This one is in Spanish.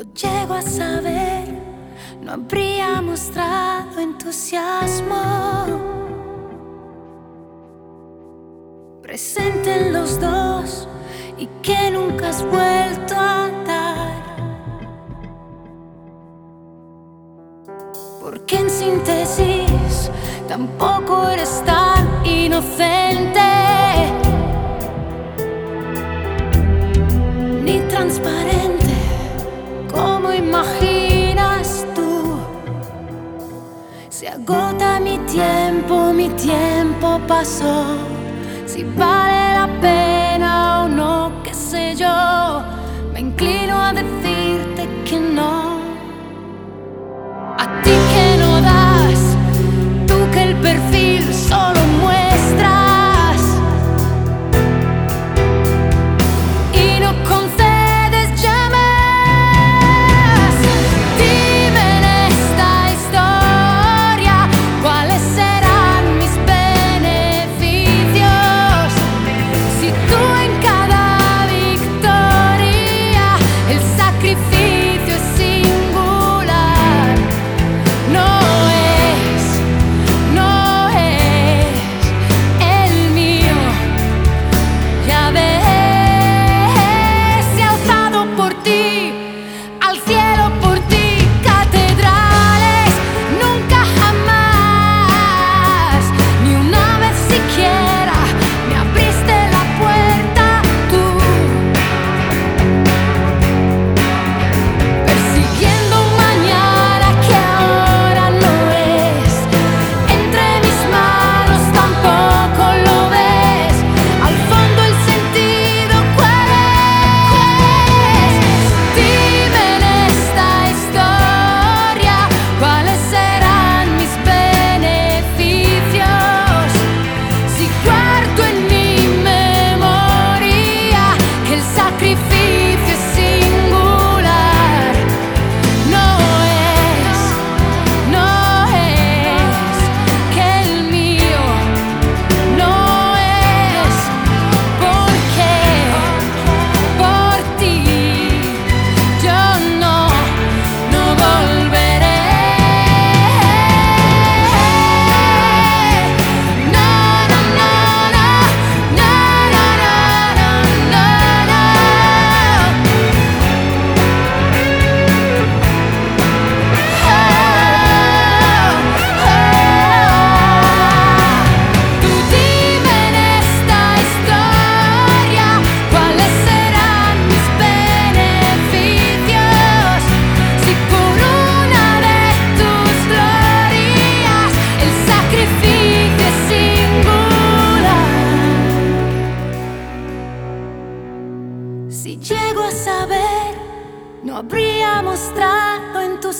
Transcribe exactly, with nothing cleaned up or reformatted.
Lo llego a saber, no habría mostrado entusiasmo. Presente en los dos y que nunca has vuelto a dar. Porque en síntesis tampoco eres tan inocente ni transparente como imaginas tú. Se agota mi tiempo, mi tiempo pasó. Si vale la pena o no, qué sé yo, me inclino a decirte que no. A ti que no das, tú que el perfil solo muestras y no concedes llamas. Dime en esta historia cuáles serán mis beneficios si tú en cada victoria el sacrificio es singular. No es, no es el mío. Ya ves, se ha alzado por ti, al cielo por ti, catedrales, nunca jamás, ni una vez siquiera me abriste la puerta tú. Persiguiendo un mañana que ahora no es, entre mis manos tampoco lo ves. Al fondo el sentido, ¿cuál es? Dime en esta historia cuáles serán mis beneficios si guardo en mi memoria que el sacrificio es singular. No es, no es que el mío, no es porque por ti yo no, no volveré. No, no, no, no, no, no, no, no, no, Tú dime en esta historia cuáles serán mis beneficios si por una de tus glorias el sacrificio es singular. Si llego a saber, no habría mostrado en tu